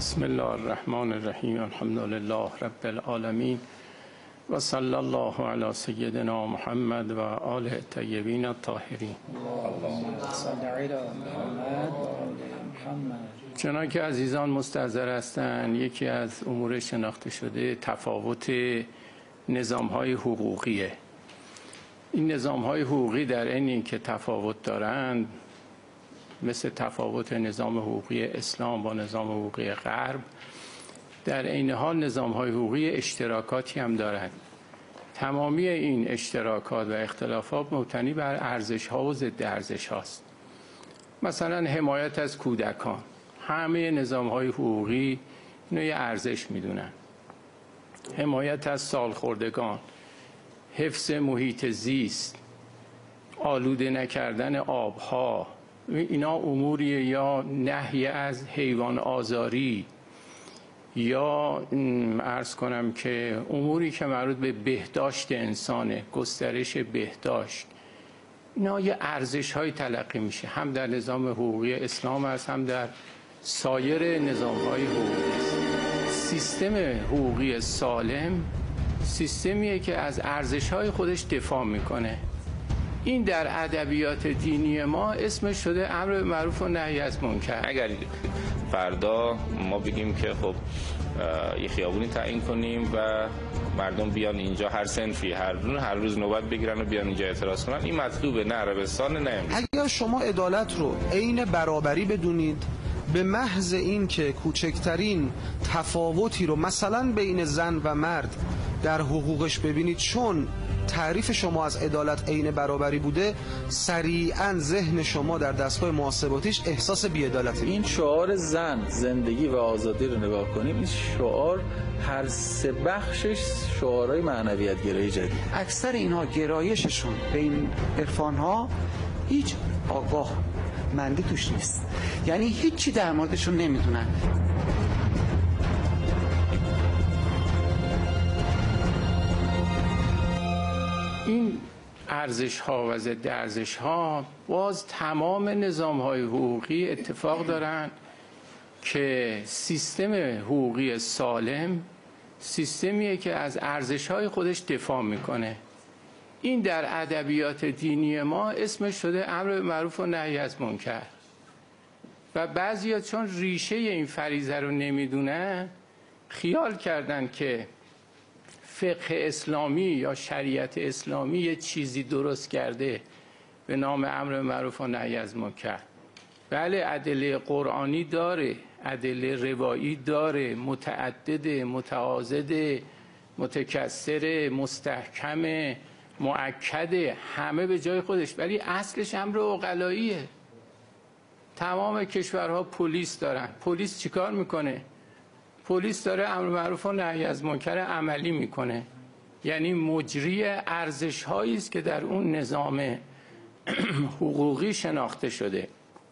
بسم الله الرحمن الرحیم. الحمد لله رب العالمین و صلی الله علی سیدنا محمد و آله الطیبین الطاهرین. چنانکه که عزیزان مستحضر هستند، یکی از امور شناخته شده تفاوت نظام‌های حقوقیه. این نظام‌های حقوقی در این که تفاوت دارند، مثل تفاوت نظام حقوقی اسلام با نظام حقوقی غرب، در عین حال نظام‌های حقوقی اشتراکاتی هم دارند. تمامی این اشتراکات و اختلافات مبتنی بر ارزش‌ها و ضد ارزش‌هاست. مثلا حمایت از کودکان، همه نظام‌های حقوقی اینو یه ارزش میدونن. حمایت از سالخوردگان، حفظ محیط زیست، آلوده نکردن آبها، اینا اموریه، یا نهی از حیوان آزاری، یا عرض کنم که اموری که مربوط به بهداشت انسانه، گسترش بهداشت. اینا یه ارزش‌های تلقی میشه، هم در نظام حقوقی اسلام است، هم در سایر نظام‌های حقوقی است. سیستم حقوقی سالم سیستمیه که از ارزش‌های خودش دفاع میکنه. این در ادبیات دینی ما اسمش شده امر به معروف و نهی از منکر. اگر فردا ما بگیم که خب یه خیابونی تعیین کنیم و مردم بیان اینجا، هر صنفی هر روز نوبت بگیرن و بیان اینجا اعتراض کنن، این مطلوبه؟ نه عربستان، نه امریکا. اگر شما عدالت رو عین برابری بدونید، به محض این که کوچکترین تفاوتی رو مثلا بین زن و مرد در حقوقش ببینید، چون تعریف شما از عدالت عین برابری بوده، سریعا ذهن شما در دستگاه محاسباتیش احساس بی‌عدالتی. این شعار زن، زندگی و آزادی رو نگاه کنیم، این شعار هر سه بخشش شعارهای معنویت گرایی جدید. اکثر اینها گرایششون به این عرفان‌ها هیچ آگاه مندی توش نیست، یعنی هیچی در موردشون نمیدونن. این ارزش‌ها و ضد ارزش‌ها باز تمام نظام‌های حقوقی اتفاق دارند که سیستم حقوقی سالم سیستمیه که از ارزش‌های خودش دفاع میکنه. این در ادبیات دینی ما اسمش شده امر به معروف و نهی از منکر. و بعضیا چون ریشه این فریضه رو نمیدونن، خیال کردن که فقه اسلامی یا شریعت اسلامی یه چیزی درست کرده به نام امر به معروف و نهی از منکر. بله، ادله قرآنی داره، ادله روایی داره، متعدد، متعاضد، متکثر، مستحکم، مؤکد، همه به جای خودش، ولی اصلش امر عقلاییه. تمام کشورها پلیس دارن. پلیس چیکار میکنه؟ پلیس داره امر معروف و نهی از منکر عملی میکنه، یعنی مجری ارزش‌هایی است که در اون نظام حقوقی شناخته شده.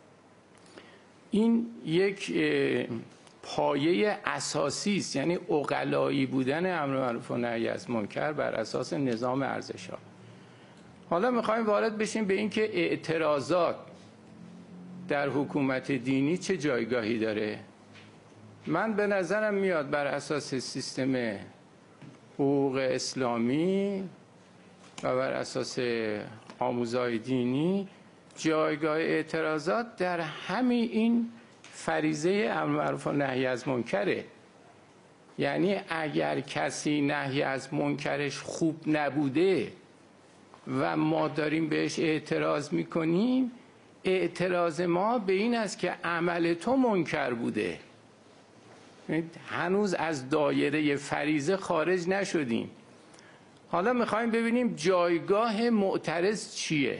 این یک پایه اساسی است، یعنی عقلایی بودن امر معروف و نهی از منکر بر اساس نظام ارزش‌ها. حالا میخوایم وارد بشیم به اینکه اعتراضات در حکومت دینی چه جایگاهی داره. من به نظرم میاد بر اساس سیستم حقوق اسلامی و بر اساس آموزهای دینی، جایگاه اعتراضات در همین این فریضه امر معروف و نهی از منکره. یعنی اگر کسی نهی از منکرش خوب نبوده و ما داریم بهش اعتراض میکنیم، اعتراض ما به این است که عمل تو منکر بوده. هنوز از دایره فریضه خارج نشدیم. حالا میخوایم ببینیم جایگاه معترض چیه،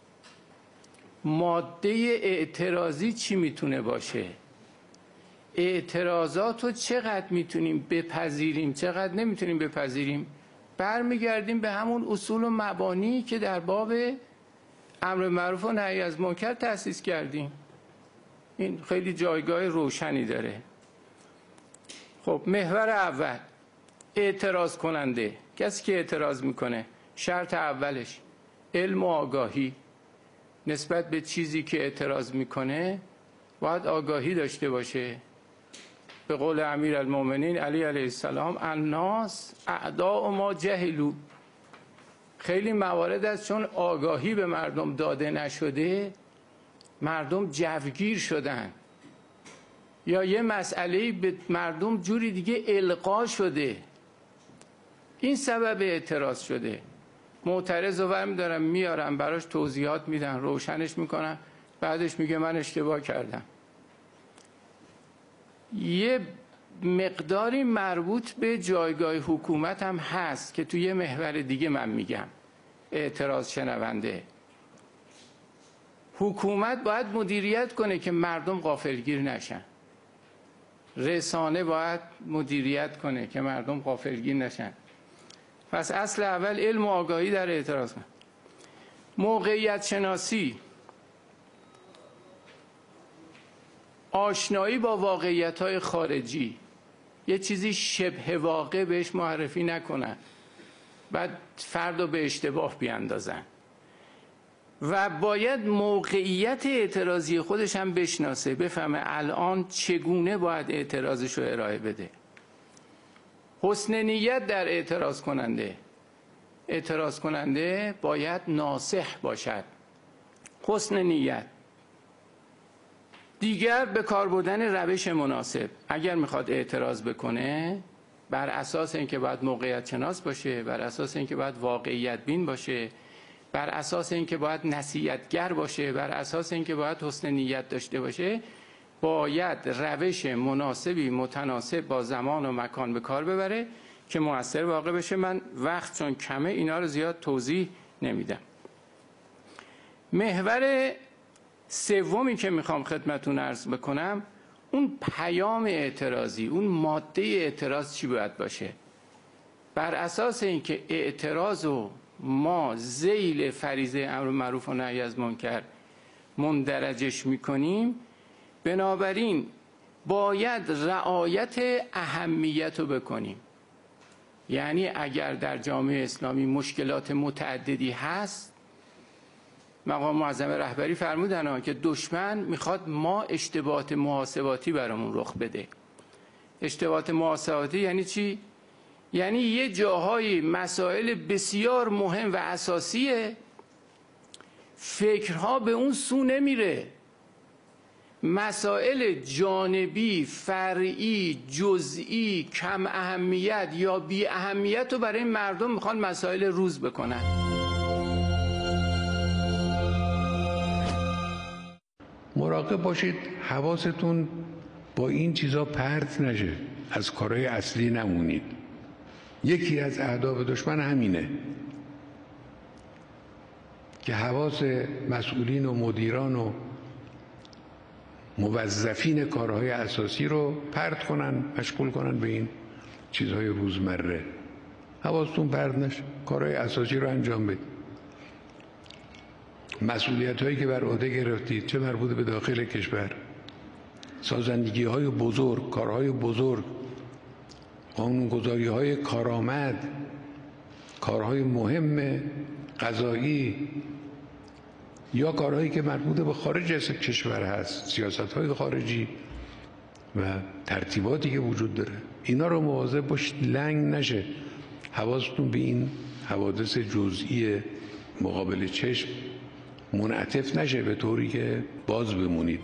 ماده اعتراضی چی میتونه باشه، اعتراضات رو چقدر میتونیم بپذیریم، چقدر نمیتونیم بپذیریم. برمیگردیم به همون اصول و مبانی که در باب امر معروف و نهی از منکر تأسیس کردیم. این خیلی جایگاه روشنی داره. خب محور اول، اعتراض کننده، کسی که اعتراض میکنه، شرط اولش علم و آگاهی نسبت به چیزی که اعتراض میکنه، باید آگاهی داشته باشه. به قول امیرالمومنین علی علیه السلام الناس اعداء ما جهلوا. خیلی موارد است چون آگاهی به مردم داده نشده مردم جوگیر شدن، یا یه مسئله به مردم جوری دیگه القا شده، این سبب اعتراض شده. معترض رو برمی‌دارن میارن براش توضیحات میدن، روشنش میکنن، بعدش میگه من اشتباه کردم. یه مقداری مربوط به جایگاه حکومت هم هست که توی یه محور دیگه من میگم. اعتراض شنونده، حکومت باید مدیریت کنه که مردم غافلگیر نشن، رسانه باید مدیریت کنه که مردم غافلگیر نشن. پس اصل اول علم و آگاهی در اعتراض کنه. موقعیت شناسی، آشنایی با واقعیت‌های خارجی، یه چیزی شبه واقع بهش معرفی نکنن بعد فرد رو به اشتباه بیاندازن، و باید موقعیت اعتراضی خودش هم بشناسه، بفهمه الان چگونه باید اعتراضش رو ارائه بده. حسن نیت در اعتراض کننده باید ناصح باشد. حسن نیت. دیگر به کار بردن روش مناسب. اگر میخواد اعتراض بکنه بر اساس اینکه باید موقعیت شناس باشه، بر اساس اینکه باید واقعیت بین باشه، بر اساس اینکه باید نصیحتگر باشه، بر اساس اینکه باید حسن نیت داشته باشه، باید روش مناسبی متناسب با زمان و مکان به کار ببره که مؤثر واقع بشه. من وقت چون کمه اینا رو زیاد توضیح نمیدم. محور سومی که میخوام خدمتون عرض بکنم اون پیام اعتراضی، اون ماده اعتراض چی باید باشه. بر اساس اینکه اعتراض و ما ذیل فریضه امر معروف و نهی از منکر مندرجش میکنیم، بنابراین باید رعایت اهمیت رو بکنیم. یعنی اگر در جامعه اسلامی مشکلات متعددی هست، مقام معظم رهبری فرمودن که دشمن میخواد ما اشتباهات محاسباتی برامون رخ بده. اشتباهات محاسباتی یعنی چی؟ یعنی یه جاهای مسائل بسیار مهم و اساسیه، فکرها به اون سو نمیره، مسائل جانبی، فرعی، جزئی، کم اهمیت یا بی اهمیت رو برای مردم میخوان مسائل روز بکنن. مراقب باشید حواستون با این چیزا پرت نشه، از کارهای اصلی نمونید. یکی از اهداف دشمن همینه که حواس مسئولین و مدیران و موظفین کارهای اساسی رو پرت کنن، مشغول کنن به این چیزهای روزمره. حواستون پرت نشه، کارهای اساسی رو انجام بدید. مسئولیت هایی که بر عهده گرفتید، چه مربوط به داخل کشور، سازندگی های بزرگ، کارهای بزرگ، قانونگذاری های کارآمد، کارهای مهم قضایی، یا کارهایی که مربوط به خارج از کشور هست، سیاست های خارجی و ترتیباتی که وجود داره، اینا رو مواظب باشید لنگ نشه. حواستون به این حوادث جزئی مقابل چشم منعطف نشه به طوری که باز بمونید.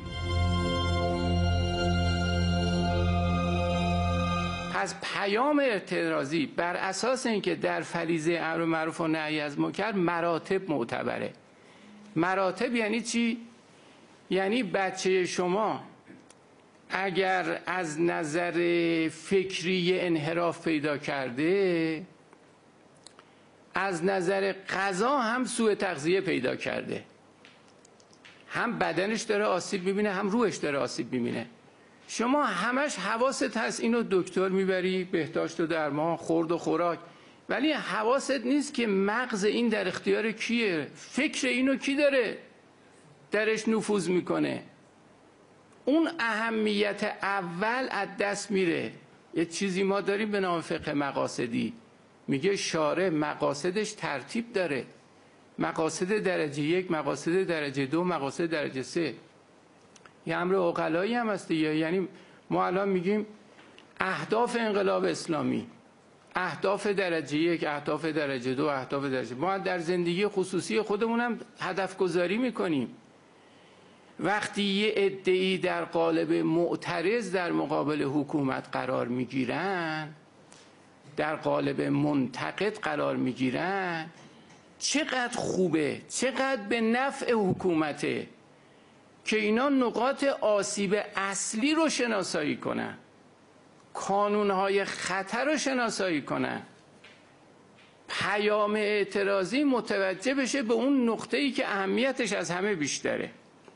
پس پیام اعتراضی بر اساس اینکه در فریضه امر معروف و نهی از منکر مراتب معتبره. مراتب یعنی چی؟ یعنی بچه شما اگر از نظر فکری انحراف پیدا کرده، از نظر غذا هم سوء تغذیه پیدا کرده، هم بدنش داره آسیب میبینه هم روحش داره آسیب میبینه. شما همش حواست هست اینو دکتر میبری، بهداشت و درمان، خورد و خوراک، ولی حواست نیست که مغز این در اختیار کیه، فکر اینو کی داره درش نفوذ میکنه. اون اهمیت اول از دست میره. یه چیزی ما داریم به نام فقه مقاصدی، میگه شارع مقاصدش ترتیب داره، مقاصد درجه 1، مقاصد درجه 2، مقاصد درجه 3. یه امر عقلایی هم هست دیگه. یعنی ما الان میگیم اهداف انقلاب اسلامی، اهداف درجه 1، اهداف درجه 2، اهداف درجه، ما در زندگی خصوصی خودمونم هدف گذاری میکنیم. وقتی یه عده‌ای در قالب معترض در مقابل حکومت قرار میگیرن، در قالب منتقد قرار میگیرن، چقدر خوبه، چقدر به نفع حکومته که اینا نقاط آسیب اصلی رو شناسایی کنن، کانونهای خطر رو شناسایی کنن، پیام اعتراضی متوجه بشه به اون نقطه‌ای که اهمیتش از همه بیشتره.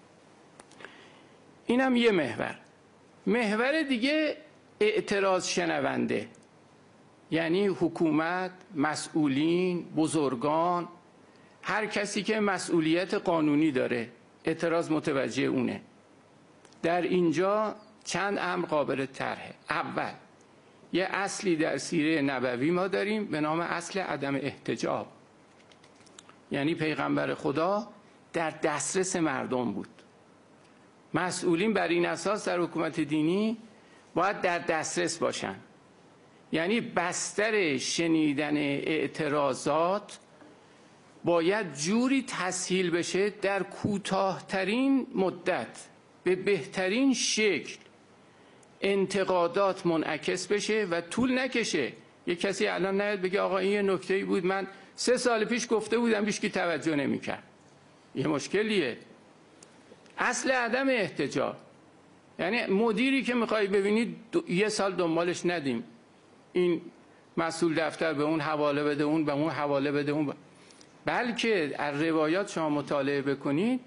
اینم یه محور. محور دیگه اعتراض شنونده، یعنی حکومت، مسئولین، بزرگان، هر کسی که مسئولیت قانونی داره اعتراض متوجه اونه. در اینجا چند امر قابل طرحه. اول، یه اصلی در سیره نبوی ما داریم به نام اصل عدم احتجاب، یعنی پیغمبر خدا در دسترس مردم بود. مسئولین بر این اساس در حکومت دینی باید در دسترس باشن، یعنی بستر شنیدن اعتراضات باید جوری تسهیل بشه در کوتاه‌ترین مدت به بهترین شکل انتقادات منعکس بشه و طول نکشه. یک کسی الان نیاد بگه آقا این یه نکته‌ای بود من 3 سال پیش گفته بودم هیچ کی توجه نمی‌کرد. یه مشکلیه. اصل عدم احتجاب، یعنی مدیری که میخوای ببینید 1 سال دنبالش ندیم، این مسئول دفتر به اون حواله بده، اون به اون حواله بده، اون بلکه از روایات شما مطالعه بکنید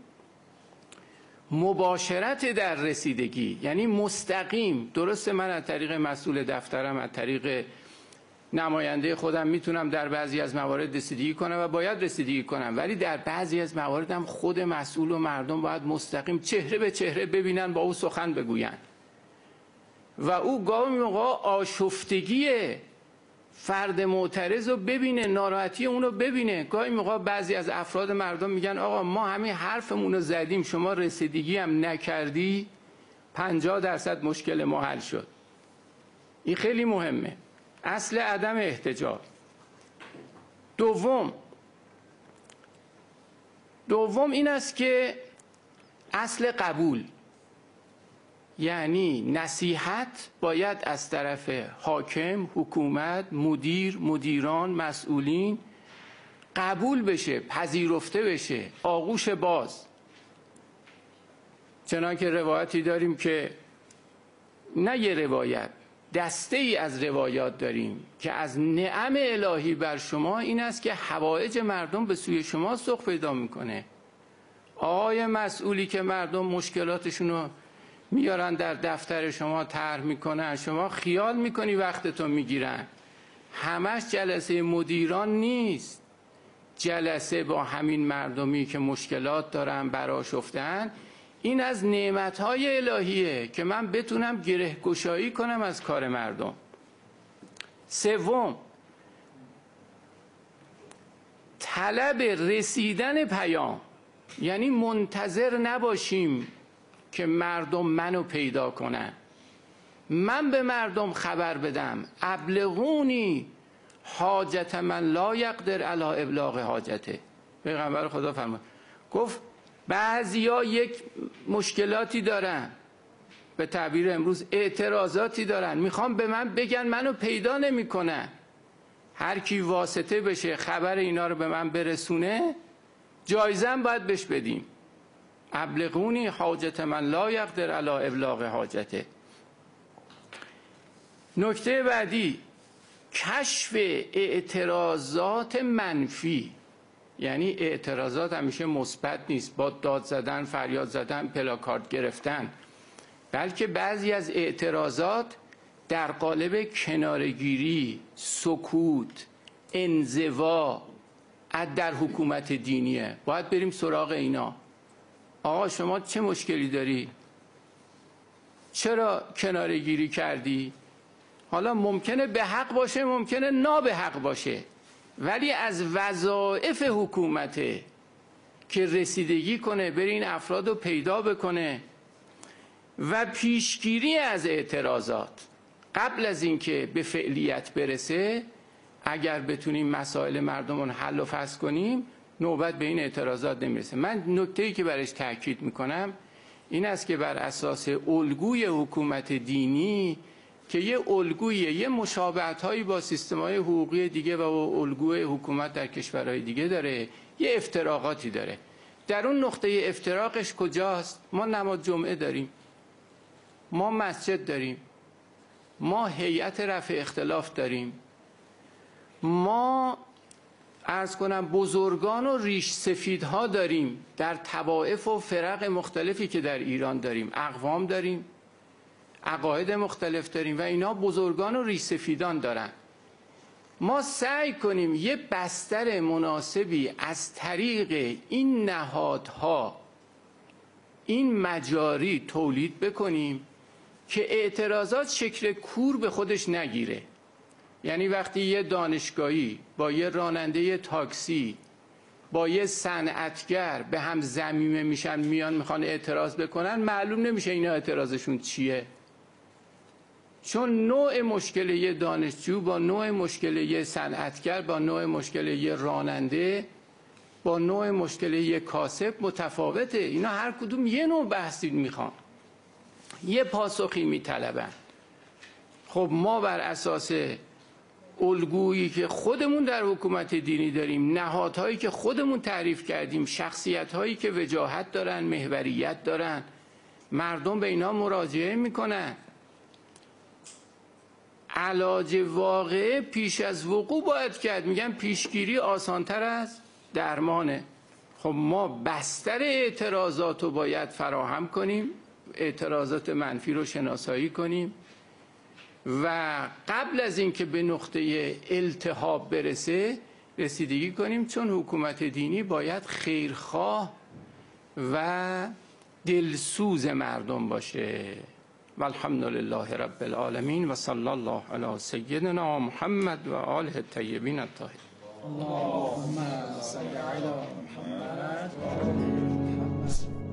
مباشرت در رسیدگی، یعنی مستقیم. درسته من از طریق مسئول دفترم، از طریق نماینده خودم میتونم در بعضی از موارد رسیدگی کنم و باید رسیدگی کنم، ولی در بعضی از موارد هم خود مسئول و مردم باید مستقیم چهره به چهره ببینن، با او سخن بگوین و او گاهی موقع آشفتگی فرد معترض رو ببینه، ناراحتی اون رو ببینه. گاهی موقع بعضی از افراد مردم میگن آقا ما همین حرفمون رو زدیم، شما رسیدگی هم نکردی، 50% مشکل ما حل شد. این خیلی مهمه، اصل عدم احتجاب. دوم این است که اصل قبول، یعنی نصیحت باید از طرف حاکم، حکومت، مدیران، مسئولین قبول بشه، پذیرفته بشه، آغوش باز. چنانکه روایتی داریم که نه یه روایت، دسته ای از روایات داریم که از نعم الهی بر شما این است که حوائج مردم به سوی شما سوق پیدا میکنه. آقای مسئولی که مردم مشکلاتشون رو میارن در دفتر شما طرح میکنن، شما خیال میکنی وقتتون میگیرن. همش جلسه مدیران نیست، جلسه با همین مردمی که مشکلات دارن، برآشفتن. این از نعمتهای الهیه که من بتونم گره گشایی کنم از کار مردم. سوم، طلب رسیدن پیام، یعنی منتظر نباشیم که مردم منو پیدا کنن، من به مردم خبر بدم. ابلغونی حاجت من لا یقدر علی ابلاغ حاجته. پیغمبر خدا فرمود، گفت بعضیا یک مشکلاتی دارن، به تعبیر امروز اعتراضاتی دارن، میخوام به من بگن، منو پیدا نمیکنن. هر کی واسطه بشه خبر اینا رو به من برسونه، جایزم باید بهش بدیم. ابلغونی حاجت من لا یقدر علی ابلاغ حاجته. نکته بعدی، کشف اعتراضات منفی، یعنی اعتراضات همیشه مثبت نیست، با داد زدن، فریاد زدن، پلاکارد گرفتن، بلکه بعضی از اعتراضات در قالب کنارگیری، سکوت، انزوا در حکومت دینیه. باید بریم سراغ اینا. آقا شما چه مشکلی داری؟ چرا کنارگیری کردی؟ حالا ممکنه به حق باشه، ممکنه نا به حق باشه، ولی از وظایف حکومته که رسیدگی کنه، بره این افراد رو پیدا بکنه و پیشگیری از اعتراضات. قبل از اینکه به فعلیت برسه اگر بتونیم مسائل مردمون حل و فصل کنیم نوبت به این اعتراضات نمیرسه. من نکته‌ای که برش تاکید میکنم این است که بر اساس الگوی حکومت دینی که یه الگویه، یه مشابهت‌هایی با سیستم‌های حقوقی دیگه و الگوی حکومت در کشورهای دیگه داره، یه افتراقاتی داره. در اون نقطه افتراقش کجاست؟ ما نماز جمعه داریم، ما مسجد داریم، ما هیئت رفع اختلاف داریم، ما عرض کنم بزرگان و ریش سفیدها داریم در طوائف و فرق مختلفی که در ایران داریم، اقوام داریم، عقاید مختلف داریم و اینا بزرگان و ریش سفیدان دارن. ما سعی کنیم یه بستر مناسبی از طریق این نهادها، این مجاری تولید بکنیم که اعتراضات شکل کور به خودش نگیره. یعنی وقتی یه دانشگاهی با یه راننده تاکسی با یه صنعتگر به هم ضمیمه میشن، میان میخوان اعتراض بکنن، معلوم نمیشه اینا اعتراضشون چیه، چون نوع مشکل یه دانشجو با نوع مشکل یه صنعتگر با نوع مشکل یه راننده با نوع مشکل یه کاسب متفاوته. اینا هر کدوم یه نوع بحثی میخوان، یه پاسخی میطلبن. خب ما بر اساس الگویی که خودمون در حکومت دینی داریم، نهادهایی که خودمون تعریف کردیم، شخصیت‌هایی که وجاهت دارن، محوریت دارن، مردم به اینا مراجعه میکنن. علاج واقع پیش از وقوع باید کرد. میگن پیشگیری آسانتر از درمانه. خب ما بستر اعتراضات رو باید فراهم کنیم، اعتراضات منفی رو شناسایی کنیم و قبل از اینکه به نقطه التهاب برسه رسیدگی کنیم، چون حکومت دینی باید خیرخواه و دلسوز مردم باشه. و الحمد لله رب العالمین و صلی الله علی سیدنا محمد و آله الطیبین الطاهرین. اللهم صل علی محمد و آل محمد.